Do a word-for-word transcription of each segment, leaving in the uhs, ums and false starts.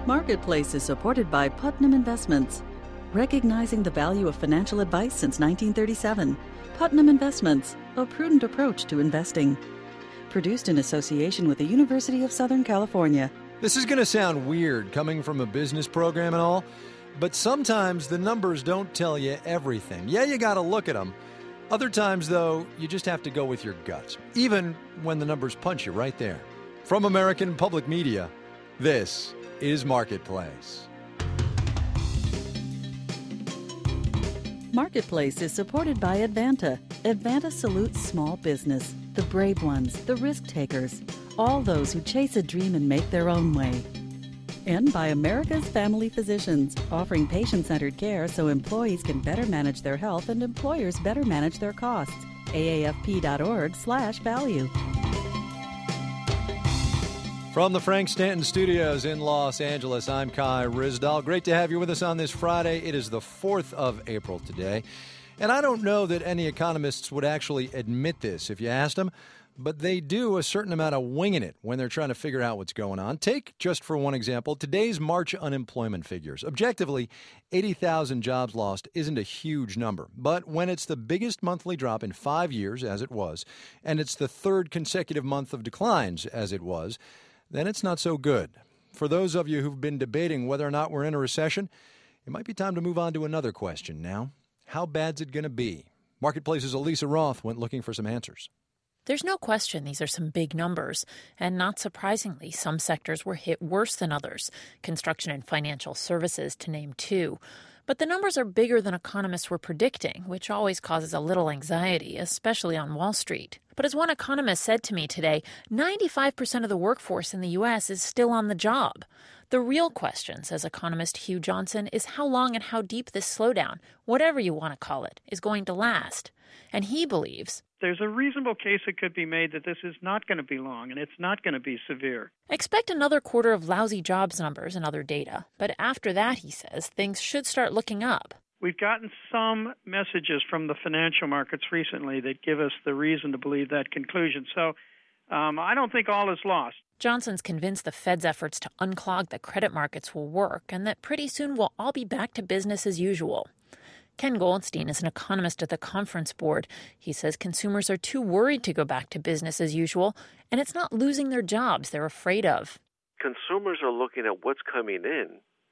Marketplace is supported by Putnam Investments. Recognizing the value of financial advice since nineteen thirty-seven, Putnam Investments, a prudent approach to investing. Produced in association with the University of Southern California. This is going to sound weird coming from a business program and all, but sometimes the numbers don't tell you everything. Yeah, you got to look at them. Other times, though, you just have to go with your guts, even when the numbers punch you right there. From American Public Media, this is Marketplace. Marketplace is supported by Advanta. Advanta salutes small business, the brave ones, the risk takers, all those who chase a dream and make their own way. And by America's Family Physicians, offering patient-centered care so employees can better manage their health and employers better manage their costs. A A F P dot org slash value. From the Frank Stanton Studios in Los Angeles, I'm Kai Ryssdal. Great to have you with us on this Friday. It is the fourth of April today. And I don't know that any economists would actually admit this if you asked them, but they do a certain amount of winging it when they're trying to figure out what's going on. Take, just for one example, today's March unemployment figures. Objectively, eighty thousand jobs lost isn't a huge number. But when it's the biggest monthly drop in five years, as it was, and it's the third consecutive month of declines, as it was, then it's not so good. For those of you who've been debating whether or not we're in a recession, it might be time to move on to another question now. How bad's it going to be? Marketplace's Elisa Roth went looking for some answers. There's no question these are some big numbers, and not surprisingly, some sectors were hit worse than others, construction and financial services to name two. But the numbers are bigger than economists were predicting, which always causes a little anxiety, especially on Wall Street. But as one economist said to me today, ninety-five percent of the workforce in the U S is still on the job. The real question, says economist Hugh Johnson, is how long and how deep this slowdown, whatever you want to call it, is going to last. And he believes there's a reasonable case it could be made that this is not going to be long and it's not going to be severe. Expect another quarter of lousy jobs numbers and other data. But after that, he says, things should start looking up. We've gotten some messages from the financial markets recently that give us the reason to believe that conclusion. So um, I don't think all is lost. Johnson's convinced the Fed's efforts to unclog the credit markets will work and that pretty soon we'll all be back to business as usual. Ken Goldstein is an economist at the Conference Board. He says consumers are too worried to go back to business as usual, and it's not losing their jobs they're afraid of. Consumers are looking at what's coming in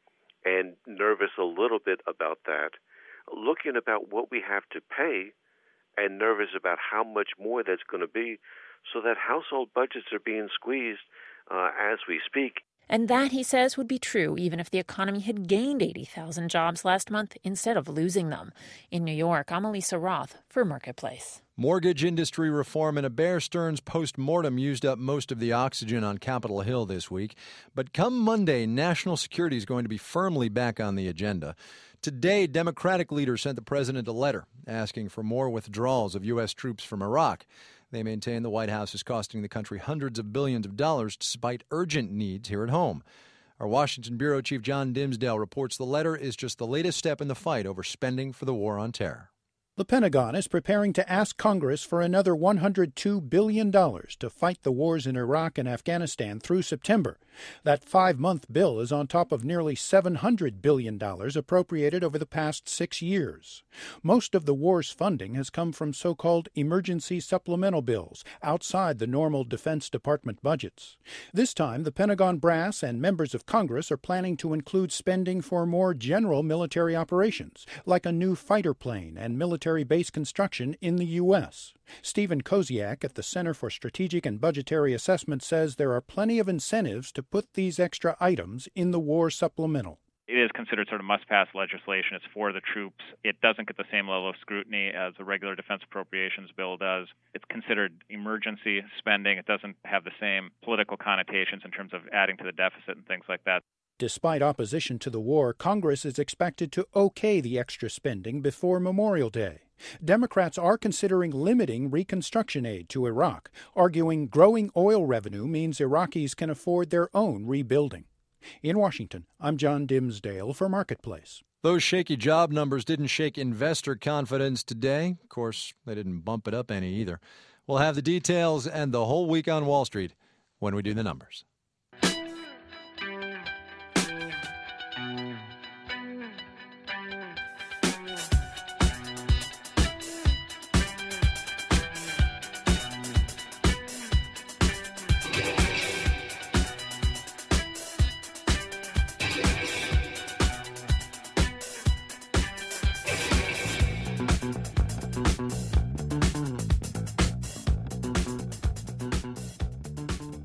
and nervous a little bit about that, looking about what we have to pay and nervous about how much more that's going to be, so that household budgets are being squeezed uh, as we speak. And that, he says, would be true even if the economy had gained eighty thousand jobs last month instead of losing them. In New York, I'm Elisa Roth for Marketplace. Mortgage industry reform and a Bear Stearns post-mortem used up most of the oxygen on Capitol Hill this week. But come Monday, national security is going to be firmly back on the agenda. Today, Democratic leaders sent the president a letter asking for more withdrawals of U S troops from Iraq. They maintain the White House is costing the country hundreds of billions of dollars despite urgent needs here at home. Our Washington bureau chief John Dimsdale reports the letter is just the latest step in the fight over spending for the war on terror. The Pentagon is preparing to ask Congress for another one hundred two billion dollars to fight the wars in Iraq and Afghanistan through September. That five-month bill is on top of nearly seven hundred billion dollars appropriated over the past six years. Most of the war's funding has come from so-called emergency supplemental bills outside the normal Defense Department budgets. This time, the Pentagon brass and members of Congress are planning to include spending for more general military operations, like a new fighter plane and military base construction in the U S. Stephen Koziak at the Center for Strategic and Budgetary Assessment says there are plenty of incentives to put these extra items in the war supplemental. It is considered sort of must-pass legislation. It's for the troops. It doesn't get the same level of scrutiny as a regular defense appropriations bill does. It's considered emergency spending. It doesn't have the same political connotations in terms of adding to the deficit and things like that. Despite opposition to the war, Congress is expected to okay the extra spending before Memorial Day. Democrats are considering limiting reconstruction aid to Iraq, arguing growing oil revenue means Iraqis can afford their own rebuilding. In Washington, I'm John Dimsdale for Marketplace. Those shaky job numbers didn't shake investor confidence today. Of course, they didn't bump it up any either. We'll have the details and the whole week on Wall Street when we do the numbers.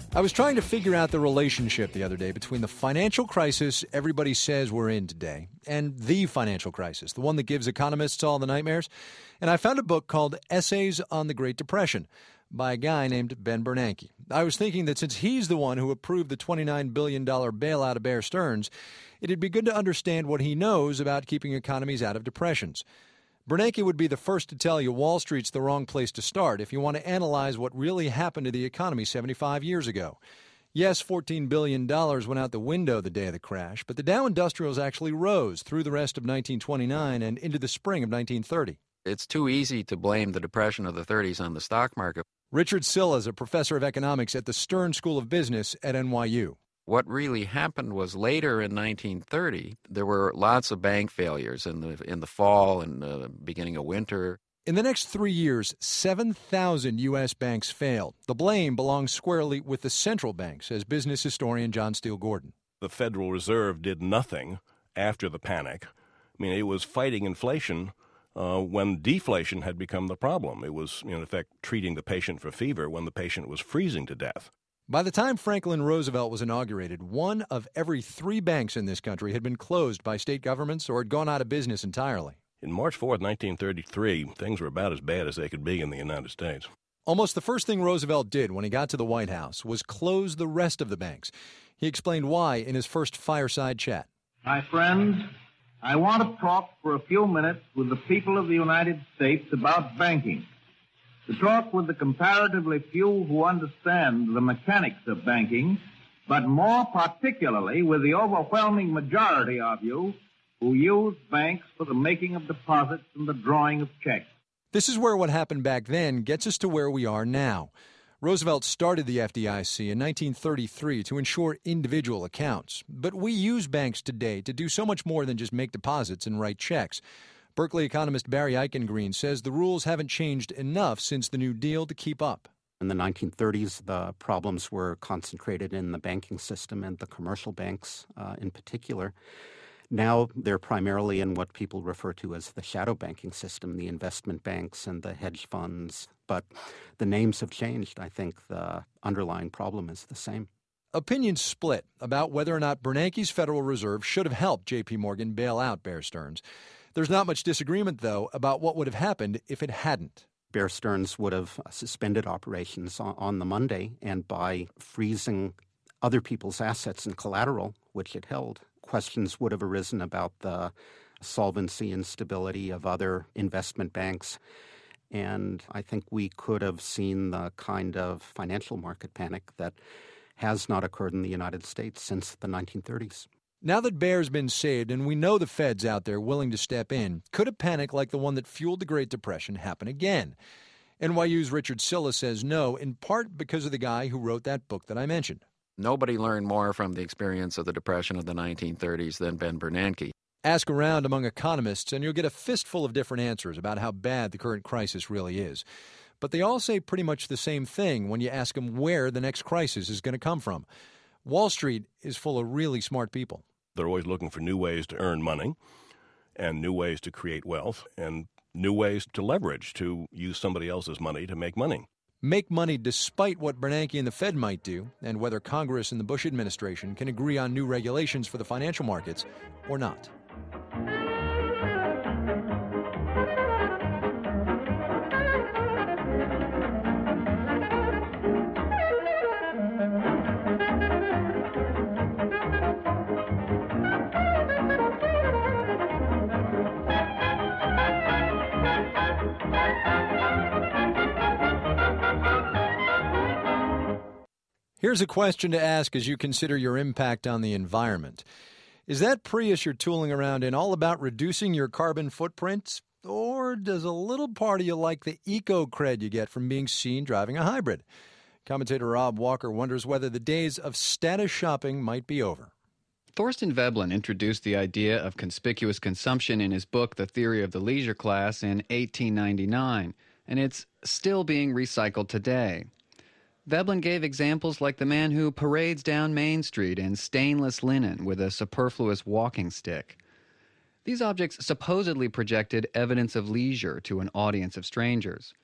I was trying to figure out the relationship the other day between the financial crisis everybody says we're in today and the financial crisis, the one that gives economists all the nightmares. And I found a book called Essays on the Great Depression by a guy named Ben Bernanke. I was thinking that since he's the one who approved the twenty-nine billion dollars bailout of Bear Stearns, it'd be good to understand what he knows about keeping economies out of depressions. Bernanke would be the first to tell you Wall Street's the wrong place to start if you want to analyze what really happened to the economy seventy-five years ago. Yes, fourteen billion dollars went out the window the day of the crash, but the Dow Industrials actually rose through the rest of nineteen twenty-nine and into the spring of nineteen thirty. It's too easy to blame the Depression of the thirties on the stock market. Richard Sylla is a professor of economics at the Stern School of Business at N Y U. What really happened was later in nineteen thirty, there were lots of bank failures in the in the fall and the beginning of winter. In the next three years, seven thousand U S banks failed. The blame belongs squarely with the central bank, says business historian John Steele Gordon. The Federal Reserve did nothing after the panic. I mean, it was fighting inflation uh, when deflation had become the problem. It was, in effect, treating the patient for fever when the patient was freezing to death. By the time Franklin Roosevelt was inaugurated, one of every three banks in this country had been closed by state governments or had gone out of business entirely. In March fourth, nineteen thirty-three, things were about as bad as they could be in the United States. Almost the first thing Roosevelt did when he got to the White House was close the rest of the banks. He explained why in his first fireside chat. My friends, I want to talk for a few minutes with the people of the United States about banking. To talk with the comparatively few who understand the mechanics of banking, but more particularly with the overwhelming majority of you who use banks for the making of deposits and the drawing of checks. This is where what happened back then gets us to where we are now. Roosevelt started the F D I C in nineteen thirty-three to ensure individual accounts. But we use banks today to do so much more than just make deposits and write checks. Berkeley economist Barry Eichengreen says the rules haven't changed enough since the New Deal to keep up. In the nineteen thirties, the problems were concentrated in the banking system and the commercial banks uh, in particular. Now they're primarily in what people refer to as the shadow banking system, the investment banks and the hedge funds. But the names have changed. I think the underlying problem is the same. Opinions split about whether or not Bernanke's Federal Reserve should have helped J P. Morgan bail out Bear Stearns. There's not much disagreement, though, about what would have happened if it hadn't. Bear Stearns would have suspended operations on, on the Monday, and by freezing other people's assets and collateral, which it held, questions would have arisen about the solvency and stability of other investment banks. And I think we could have seen the kind of financial market panic that has not occurred in the United States since the nineteen thirties. Now that Bear's been saved and we know the Fed's out there willing to step in, could a panic like the one that fueled the Great Depression happen again? N Y U's Richard Sylla says no, in part because of the guy who wrote that book that I mentioned. Nobody learned more from the experience of the Depression of the nineteen thirties than Ben Bernanke. Ask around among economists and you'll get a fistful of different answers about how bad the current crisis really is. But they all say pretty much the same thing when you ask them where the next crisis is going to come from. Wall Street is full of really smart people. They're always looking for new ways to earn money and new ways to create wealth and new ways to leverage, to use somebody else's money to make money. Make money despite what Bernanke and the Fed might do, and whether Congress and the Bush administration can agree on new regulations for the financial markets or not. Here's a question to ask as you consider your impact on the environment. Is that Prius you're tooling around in all about reducing your carbon footprint? Or does a little part of you like the eco-cred you get from being seen driving a hybrid? Commentator Rob Walker wonders whether the days of status shopping might be over. Thorsten Veblen introduced the idea of conspicuous consumption in his book, The Theory of the Leisure Class, in eighteen ninety-nine, and it's still being recycled today. Veblen gave examples like the man who parades down Main Street in stainless linen with a superfluous walking stick. These objects supposedly projected evidence of leisure to an audience of strangers.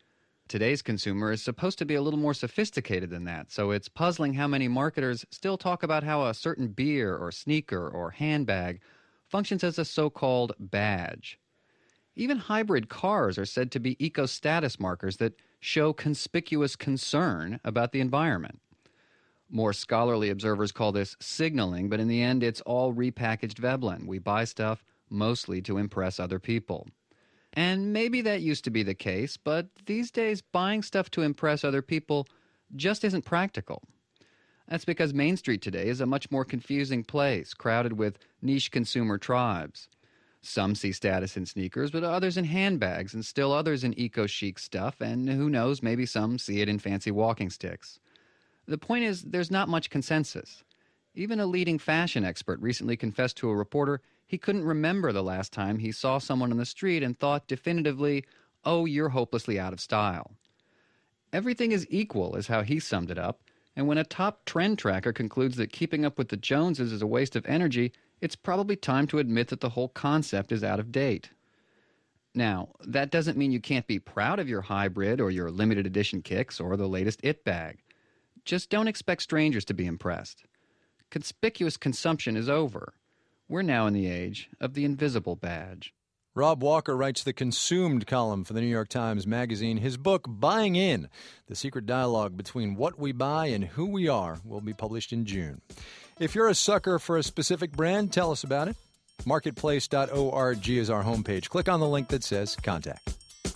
Today's consumer is supposed to be a little more sophisticated than that, so it's puzzling how many marketers still talk about how a certain beer or sneaker or handbag functions as a so-called badge. Even hybrid cars are said to be eco-status markers that show conspicuous concern about the environment. More scholarly observers call this signaling, but in the end it's all repackaged Veblen. We buy stuff mostly to impress other people. And maybe that used to be the case, but these days buying stuff to impress other people just isn't practical. That's because Main Street today is a much more confusing place, crowded with niche consumer tribes. Some see status in sneakers, but others in handbags, and still others in eco-chic stuff, and who knows, maybe some see it in fancy walking sticks. The point is, there's not much consensus. Even a leading fashion expert recently confessed to a reporter he couldn't remember the last time he saw someone on the street and thought definitively, oh, you're hopelessly out of style. Everything is equal is how he summed it up, and when a top trend tracker concludes that keeping up with the Joneses is a waste of energy, it's probably time to admit that the whole concept is out of date. Now, that doesn't mean you can't be proud of your hybrid or your limited edition kicks or the latest It bag. Just don't expect strangers to be impressed. Conspicuous consumption is over. We're now in the age of the invisible badge. Rob Walker writes the Consumed column for the New York Times Magazine. His book, Buying In, The Secret Dialogue Between What We Buy and Who We Are, will be published in June. If you're a sucker for a specific brand, tell us about it. marketplace dot org is our homepage. Click on the link that says Contact.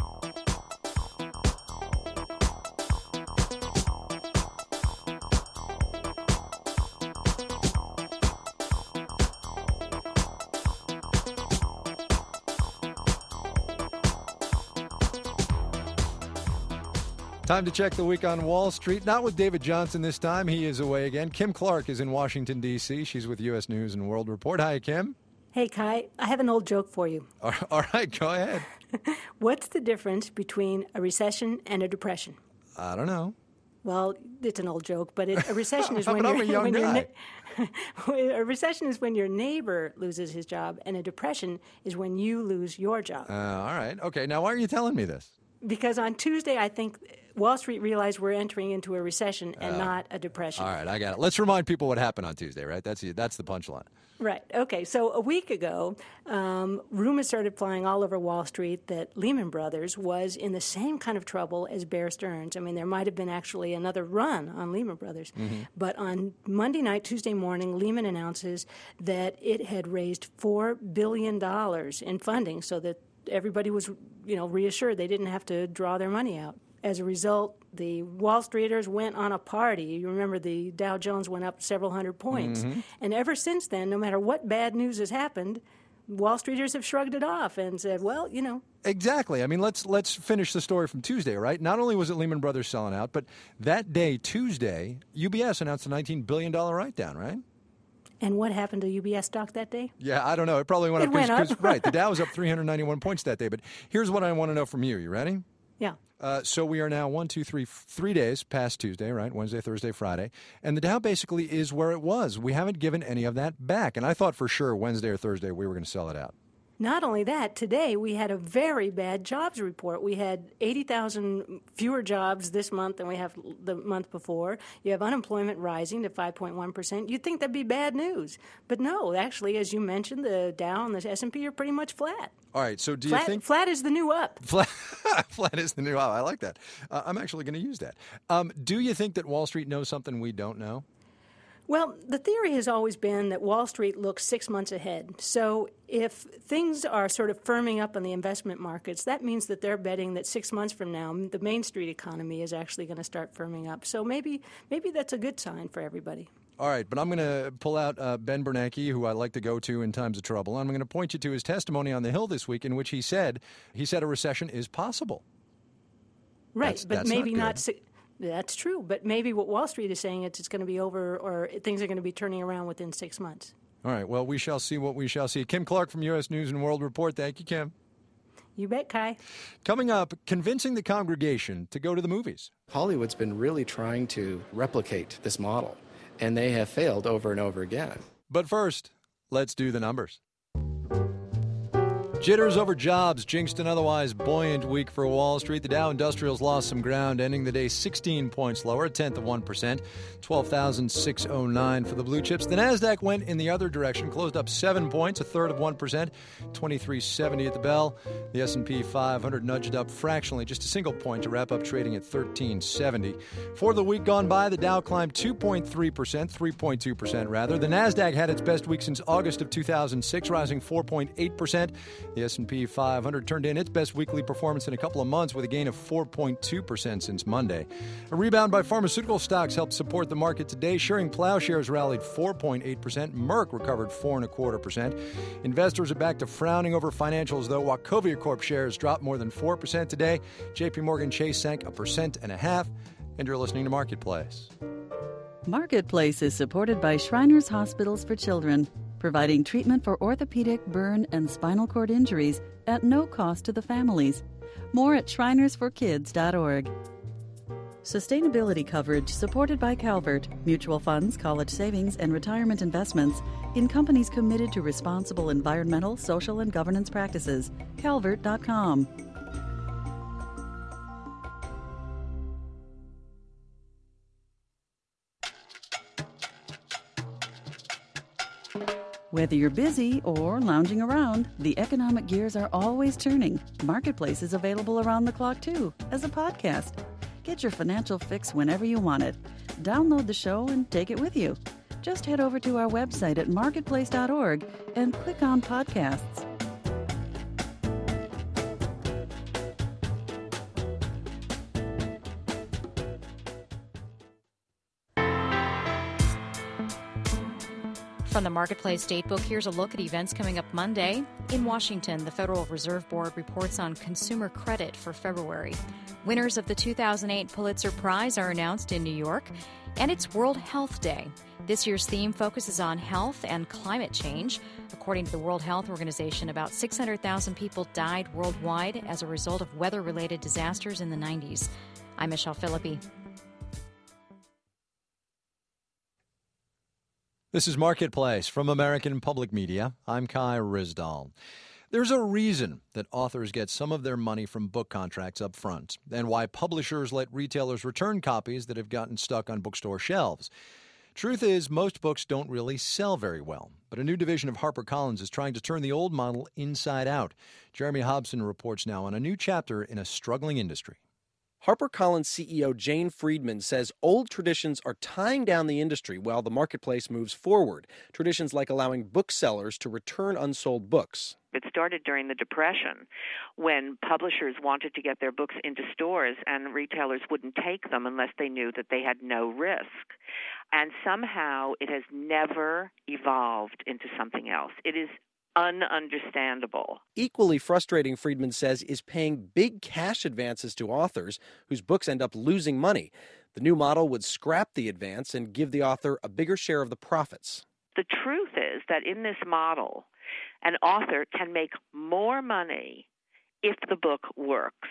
Time to check the week on Wall Street. Not with David Johnson this time. He is away again. Kim Clark is in Washington, D C She's with U S News and World Report. Hi, Kim. Hey, Kai. I have an old joke for you. All right, go ahead. What's the difference between a recession and a depression? I don't know. Well, it's an old joke, but it, a recession is when but you're, I'm a young when guy. You're, a recession is when your neighbor loses his job, and a depression is when you lose your job. Uh, all right. Okay. Now, why are you telling me this? Because on Tuesday, I think Wall Street realized we're entering into a recession and uh, not a depression. All right, I got it. Let's remind people what happened on Tuesday, right? That's that's the punchline. Right. Okay. So a week ago, um, rumors started flying all over Wall Street that Lehman Brothers was in the same kind of trouble as Bear Stearns. I mean, there might have been actually another run on Lehman Brothers. Mm-hmm. But on Monday night, Tuesday morning, Lehman announces that it had raised four billion dollars in funding so that everybody was, you know, reassured they didn't have to draw their money out. As a result, the Wall Streeters went on a party. You remember the Dow Jones went up several hundred points. Mm-hmm. And ever since then, no matter what bad news has happened, Wall Streeters have shrugged it off and said, well, you know. Exactly. I mean, let's let's finish the story from Tuesday, right? Not only was it Lehman Brothers selling out, but that day, Tuesday, U B S announced a nineteen billion dollars write-down, right? And what happened to U B S stock that day? Yeah, I don't know. It probably went it up. Went up. Right, the Dow was up three hundred ninety-one points that day. But here's what I want to know from you. You ready? Yeah. Uh, so we are now one, two, three, three days past Tuesday, right? Wednesday, Thursday, Friday. And the Dow basically is where it was. We haven't given any of that back. And I thought for sure Wednesday or Thursday we were going to sell it out. Not only that, today we had a very bad jobs report. We had eighty thousand fewer jobs this month than we have the month before. You have unemployment rising to five point one percent. You'd think that'd be bad news. But no, actually, as you mentioned, the Dow and the S and P are pretty much flat. All right, so do flat, you think... Flat is the new up. Flat, flat is the new up. I like that. Uh, I'm actually going to use that. Um, do you think that Wall Street knows something we don't know? Well, the theory has always been that Wall Street looks six months ahead. So if things are sort of firming up on the investment markets, that means that they're betting that six months from now, the Main Street economy is actually going to start firming up. So maybe maybe that's a good sign for everybody. All right, but I'm going to pull out uh, Ben Bernanke, who I like to go to in times of trouble. I'm going to point you to his testimony on the Hill this week in which he said he said a recession is possible. Right, that's, but that's maybe not... not si- That's true, but maybe what Wall Street is saying is it's going to be over or things are going to be turning around within six months. All right, well, we shall see what we shall see. Kim Clark from U S News and World Report. Thank you, Kim. You bet, Kai. Coming up, convincing the congregation to go to the movies. Hollywood's been really trying to replicate this model, and they have failed over and over again. But first, let's do the numbers. Jitters over jobs jinxed an otherwise buoyant week for Wall Street. The Dow Industrials lost some ground, ending the day sixteen points lower, a tenth of one percent, twelve thousand six hundred nine for the blue chips. The Nasdaq went in the other direction, closed up seven points, a third of one percent, twenty-three seventy at the bell. The S and P five hundred nudged up fractionally, just a single point to wrap up trading at thirteen seventy. For the week gone by, the Dow climbed two point three percent, three point two percent rather. The Nasdaq had its best week since August of two thousand six, rising four point eight percent. The S and P five hundred turned in its best weekly performance in a couple of months with a gain of four point two percent since Monday. A rebound by pharmaceutical stocks helped support the market today. Schering Plowshares rallied four point eight percent. Merck recovered four point two five percent. Investors are back to frowning over financials, though. Wachovia Corp shares dropped more than four percent today. J P Morgan Chase sank a percent and a half. And you're listening to Marketplace. Marketplace is supported by Shriners Hospitals for Children, providing treatment for orthopedic, burn, and spinal cord injuries at no cost to the families. More at shriners for kids dot org. Sustainability coverage supported by Calvert, mutual funds, college savings, and retirement investments in companies committed to responsible environmental, social, and governance practices. calvert dot com. Whether you're busy or lounging around, the economic gears are always turning. Marketplace is available around the clock, too, as a podcast. Get your financial fix whenever you want it. Download the show and take it with you. Just head over to our website at marketplace dot org and click on podcasts. From the Marketplace Datebook, here's a look at events coming up Monday. In Washington, the Federal Reserve Board reports on consumer credit for February. Winners of the two thousand eight Pulitzer Prize are announced in New York, and it's World Health Day. This year's theme focuses on health and climate change. According to the World Health Organization, about six hundred thousand people died worldwide as a result of weather-related disasters in the nineties. I'm Michelle Philippi. This is Marketplace from American Public Media. I'm Kai Ryssdal. There's a reason that authors get some of their money from book contracts up front, and why publishers let retailers return copies that have gotten stuck on bookstore shelves. Truth is, most books don't really sell very well, but a new division of HarperCollins is trying to turn the old model inside out. Jeremy Hobson reports now on a new chapter in a struggling industry. HarperCollins C E O Jane Friedman says old traditions are tying down the industry while the marketplace moves forward. Traditions like allowing booksellers to return unsold books. It started during the Depression when publishers wanted to get their books into stores and retailers wouldn't take them unless they knew that they had no risk. And somehow it has never evolved into something else. It is ununderstandable. Equally frustrating, Friedman says, is paying big cash advances to authors whose books end up losing money. The new model would scrap the advance and give the author a bigger share of the profits. The truth is that in this model, an author can make more money if the book works.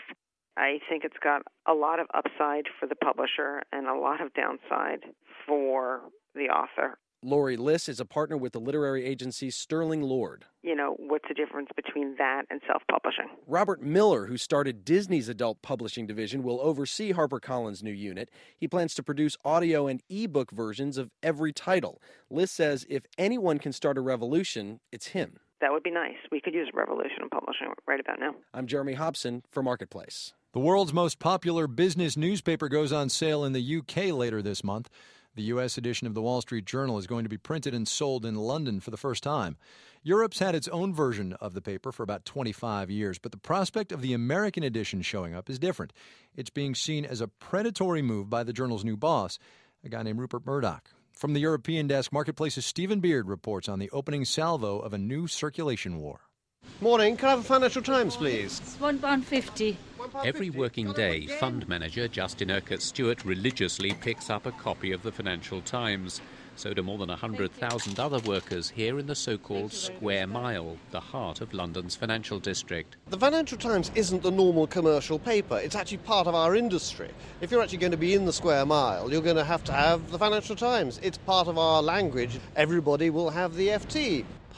I think it's got a lot of upside for the publisher and a lot of downside for the author. Lori Liss is a partner with the literary agency Sterling Lord. You know, what's the difference between that and self-publishing? Robert Miller, who started Disney's adult publishing division, will oversee HarperCollins' new unit. He plans to produce audio and ebook versions of every title. Liss says if anyone can start a revolution, it's him. That would be nice. We could use a revolution in publishing right about now. I'm Jeremy Hobson for Marketplace. The world's most popular business newspaper goes on sale in the U K later this month. The U S edition of the Wall Street Journal is going to be printed and sold in London for the first time. Europe's had its own version of the paper for about twenty-five years, but the prospect of the American edition showing up is different. It's being seen as a predatory move by the Journal's new boss, a guy named Rupert Murdoch. From the European desk, Marketplace's Stephen Beard reports on the opening salvo of a new circulation war. Morning. Can I have a Financial Times, please? It's one pound fifty. Every working day, fund manager Justin Urquhart Stewart religiously picks up a copy of the Financial Times. So do more than one hundred thousand other workers here in the so-called Square Mile, the heart of London's financial district. The Financial Times isn't the normal commercial paper. It's actually part of our industry. If you're actually going to be in the Square Mile, you're going to have to have the Financial Times. It's part of our language. Everybody will have the F T.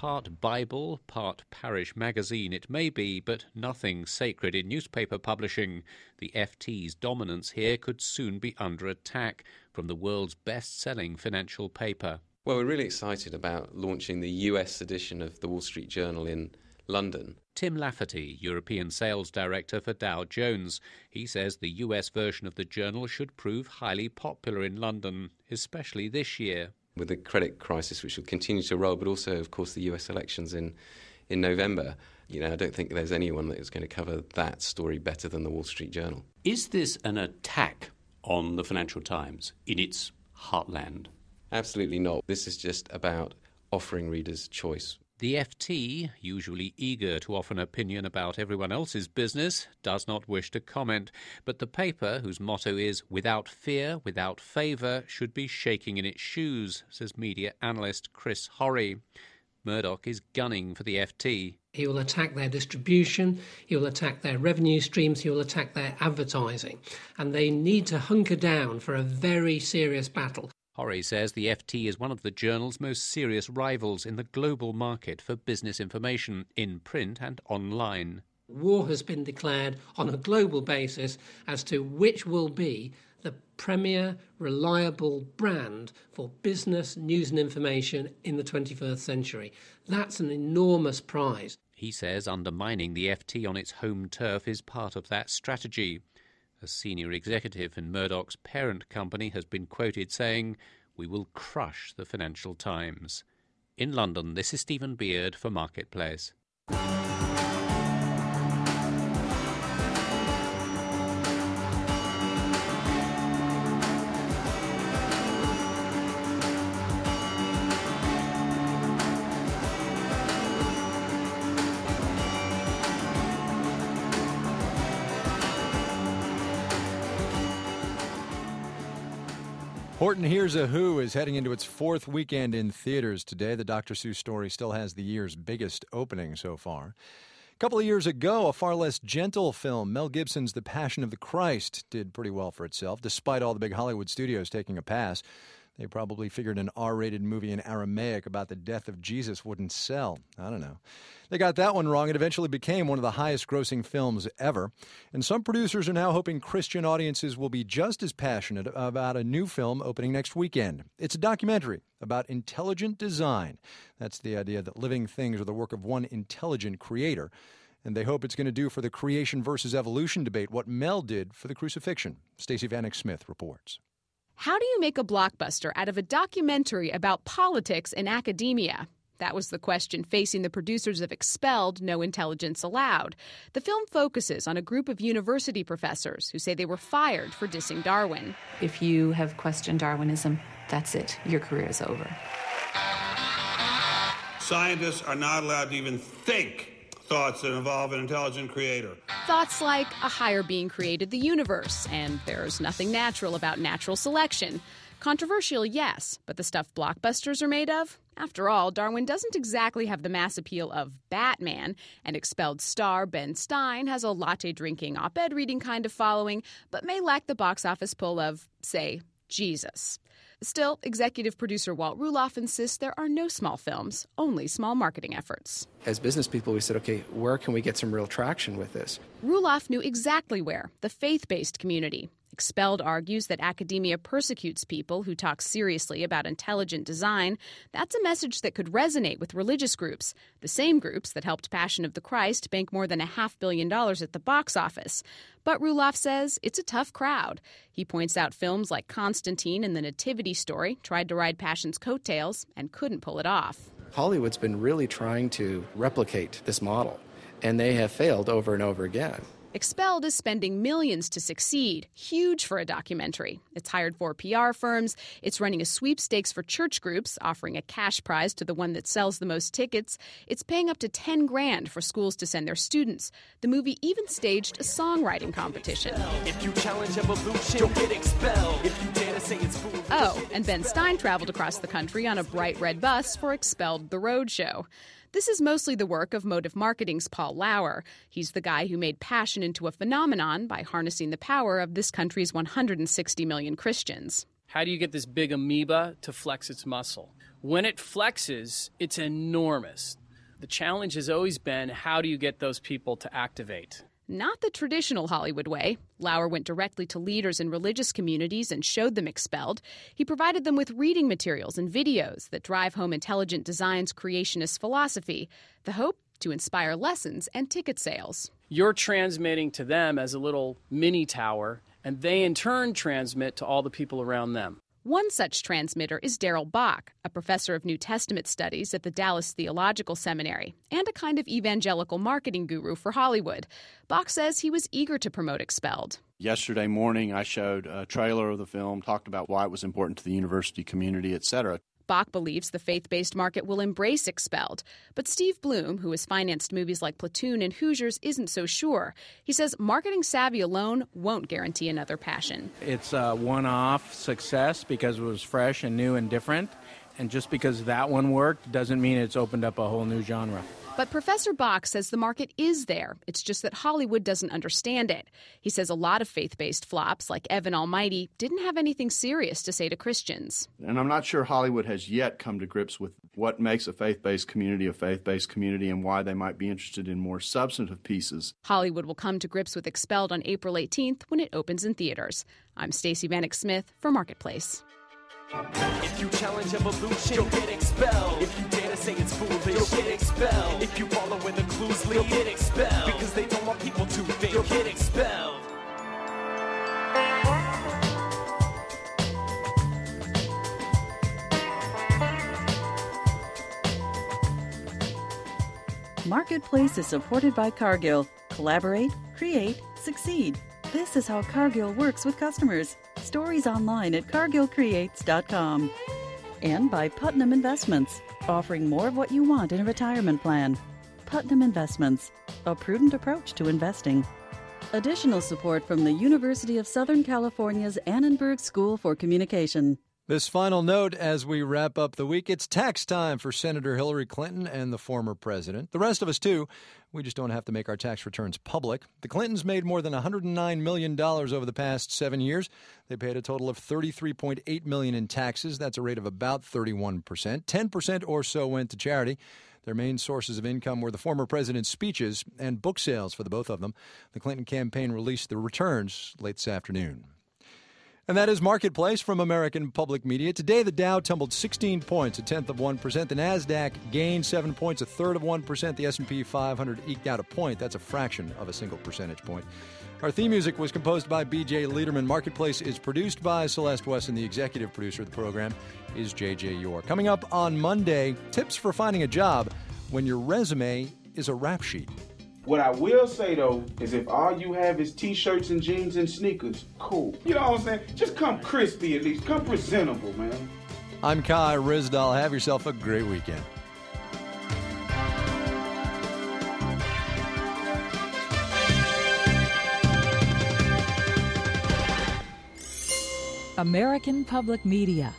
Part Bible, part parish magazine it may be, but nothing sacred in newspaper publishing. The F T's dominance here could soon be under attack from the world's best-selling financial paper. Well, we're really excited about launching the U S edition of the Wall Street Journal in London. Tim Lafferty, European Sales Director for Dow Jones. He says the U S version of the journal should prove highly popular in London, especially this year. With the credit crisis, which will continue to roll, but also, of course, the U S elections in, in November, you know, I don't think there's anyone that is going to cover that story better than the Wall Street Journal. Is this an attack on the Financial Times in its heartland? Absolutely not. This is just about offering readers choice. The F T, usually eager to offer an opinion about everyone else's business, does not wish to comment. But the paper, whose motto is "without fear, without favour," should be shaking in its shoes, says media analyst Chris Horry. Murdoch is gunning for the F T. He will attack their distribution, he will attack their revenue streams, he will attack their advertising. And they need to hunker down for a very serious battle. Horry says the F T is one of the journal's most serious rivals in the global market for business information, in print and online. War has been declared on a global basis as to which will be the premier, reliable brand for business, news and information in the twenty-first century. That's an enormous prize. He says undermining the F T on its home turf is part of that strategy. A senior executive in Murdoch's parent company has been quoted saying, "We will crush the Financial Times." In London, this is Stephen Beard for Marketplace. Horton Hears a Who is heading into its fourth weekend in theaters today. The Doctor Seuss story still has the year's biggest opening so far. A couple of years ago, a far less gentle film, Mel Gibson's The Passion of the Christ, did pretty well for itself, despite all the big Hollywood studios taking a pass. They probably figured an R-rated movie in Aramaic about the death of Jesus wouldn't sell. I don't know. They got that one wrong. It eventually became one of the highest-grossing films ever. And some producers are now hoping Christian audiences will be just as passionate about a new film opening next weekend. It's a documentary about intelligent design. That's the idea that living things are the work of one intelligent creator. And they hope it's going to do for the creation versus evolution debate what Mel did for the crucifixion. Stacey Vanek Smith reports. How do you make a blockbuster out of a documentary about politics in academia? That was the question facing the producers of Expelled, No Intelligence Allowed. The film focuses on a group of university professors who say they were fired for dissing Darwin. If you have questioned Darwinism, that's it. Your career is over. Scientists are not allowed to even think thoughts that involve an intelligent creator. Thoughts like a higher being created the universe, and there's nothing natural about natural selection. Controversial, yes, but the stuff blockbusters are made of? After all, Darwin doesn't exactly have the mass appeal of Batman, and Expelled star Ben Stein has a latte-drinking, op-ed reading kind of following, but may lack the box office pull of, say, Jesus. Still, executive producer Walt Ruloff insists there are no small films, only small marketing efforts. As business people, we said, okay, where can we get some real traction with this? Ruloff knew exactly where, the faith-based community. Expelled argues that academia persecutes people who talk seriously about intelligent design. That's a message that could resonate with religious groups, the same groups that helped Passion of the Christ bank more than a half billion dollars at the box office. But Ruloff says it's a tough crowd. He points out films like Constantine and The Nativity Story tried to ride Passion's coattails and couldn't pull it off. Hollywood's been really trying to replicate this model, and they have failed over and over again. Expelled is spending millions to succeed, huge for a documentary. It's hired four P R firms. It's running a sweepstakes for church groups, offering a cash prize to the one that sells the most tickets. It's paying up to ten grand for schools to send their students. The movie even staged a songwriting competition. If you challenge evolution, you'll get expelled. If you dare to say it's foolish. Oh, and Ben Stein traveled across the country on a bright red bus for Expelled the Roadshow. This is mostly the work of Motive Marketing's Paul Lauer. He's the guy who made Passion into a phenomenon by harnessing the power of this country's one hundred sixty million Christians. How do you get this big amoeba to flex its muscle? When it flexes, it's enormous. The challenge has always been, how do you get those people to activate? Not the traditional Hollywood way. Lauer went directly to leaders in religious communities and showed them Expelled. He provided them with reading materials and videos that drive home Intelligent Design's creationist philosophy. The hope? To inspire lessons and ticket sales. You're transmitting to them as a little mini tower, and they in turn transmit to all the people around them. One such transmitter is Darrell Bock, a professor of New Testament studies at the Dallas Theological Seminary and a kind of evangelical marketing guru for Hollywood. Bock says he was eager to promote Expelled. Yesterday morning, I showed a trailer of the film, talked about why it was important to the university community, et cetera. Bock believes the faith-based market will embrace Expelled. But Steve Bloom, who has financed movies like Platoon and Hoosiers, isn't so sure. He says marketing savvy alone won't guarantee another passion. It's a one-off success because it was fresh and new and different. And just because that one worked doesn't mean it's opened up a whole new genre. But Professor Bock says the market is there. It's just that Hollywood doesn't understand it. He says a lot of faith-based flops, like Evan Almighty, didn't have anything serious to say to Christians. And I'm not sure Hollywood has yet come to grips with what makes a faith-based community a faith-based community and why they might be interested in more substantive pieces. Hollywood will come to grips with Expelled on April eighteenth when it opens in theaters. I'm Stacey Vanek Smith for Marketplace. If you challenge evolution, you'll get expelled. If you dare to say it's foolish, you'll get expelled. If you follow where the clues lead, you'll get expelled. Because they don't want people to think, you'll get expelled. Marketplace is supported by Cargill. Collaborate, create, succeed. This is how Cargill works with customers. Stories online at cargill creates dot com. And by Putnam Investments, offering more of what you want in a retirement plan. Putnam Investments, a prudent approach to investing. Additional support from the University of Southern California's Annenberg School for Communication. This final note as we wrap up the week, it's tax time for Senator Hillary Clinton and the former president. The rest of us, too. We just don't have to make our tax returns public. The Clintons made more than one hundred nine million dollars over the past seven years. They paid a total of thirty-three point eight million dollars in taxes. That's a rate of about thirty-one percent. ten percent or so went to charity. Their main sources of income were the former president's speeches and book sales for the both of them. The Clinton campaign released the returns late this afternoon. And that is Marketplace from American Public Media. Today, the Dow tumbled sixteen points, a tenth of one percent. The NASDAQ gained seven points, a third of one percent. The S and P five hundred eked out a point. That's a fraction of a single percentage point. Our theme music was composed by B J Liederman. Marketplace is produced by Celeste Wesson. The executive producer of the program is J J York. Coming up on Monday, tips for finding a job when your resume is a rap sheet. What I will say, though, is if all you have is T-shirts and jeans and sneakers, cool. You know what I'm saying? Just come crispy at least. Come presentable, man. I'm Kai Ryssdal. Have yourself a great weekend. American Public Media.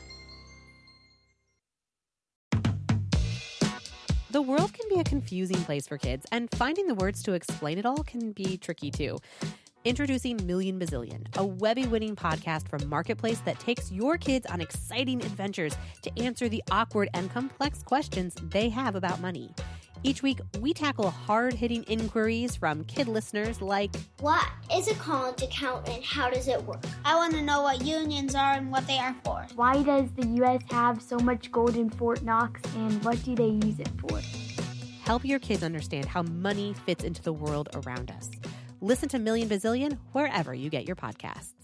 The world can be a confusing place for kids, and finding the words to explain it all can be tricky too. Introducing Million Bazillion, a Webby-winning podcast from Marketplace that takes your kids on exciting adventures to answer the awkward and complex questions they have about money. Each week, we tackle hard-hitting inquiries from kid listeners like, what is a college account and how does it work? I want to know what unions are and what they are for. Why does the U S have so much gold in Fort Knox and what do they use it for? Help your kids understand how money fits into the world around us. Listen to Million Bazillion wherever you get your podcasts.